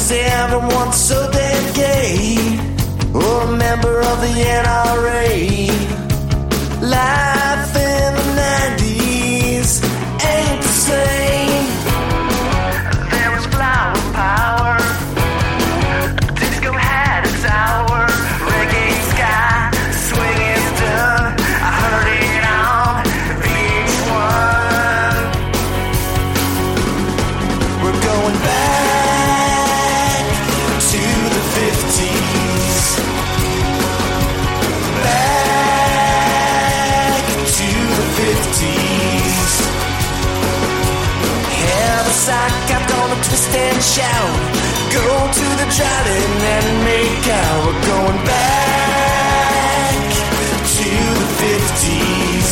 is everyone so damn gay? Or a member of the NRA? Life in the 90s ain't the same. There was flower power. Disco had its hour. Reggae sky, swinging stuff. I heard it on VH1. We're going back to the 50s. Back to the 50s. Have a sock, I'm gonna twist and shout. Go to the drive-in and make out. We're going back to the 50s.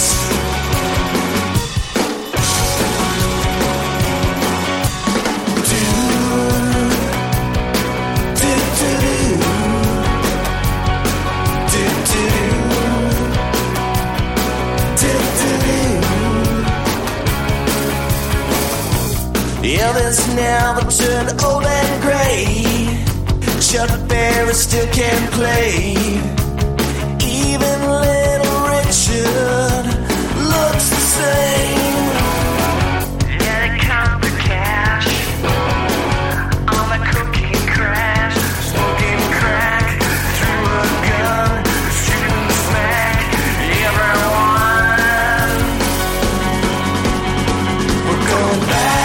Elvis now turned old and gray. Chuck Berry still can play. Even Little Richard looks the same. Yeah, they count the cash on the cocaine crash. Smoking crack through a gun, shooting smack everyone. We're going back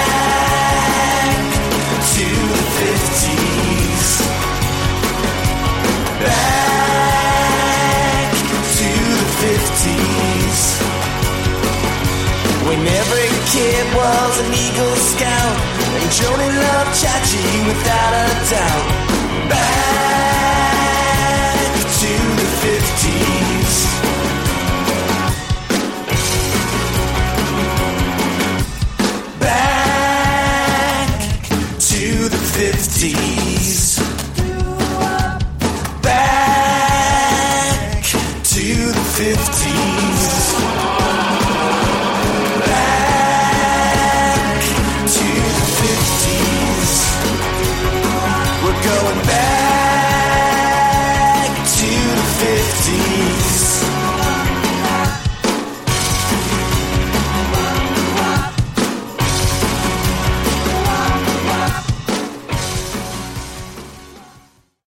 to the 50s. Back to the 50s. When every kid was an Eagle Scout and Joni loved Chachi without a doubt. Back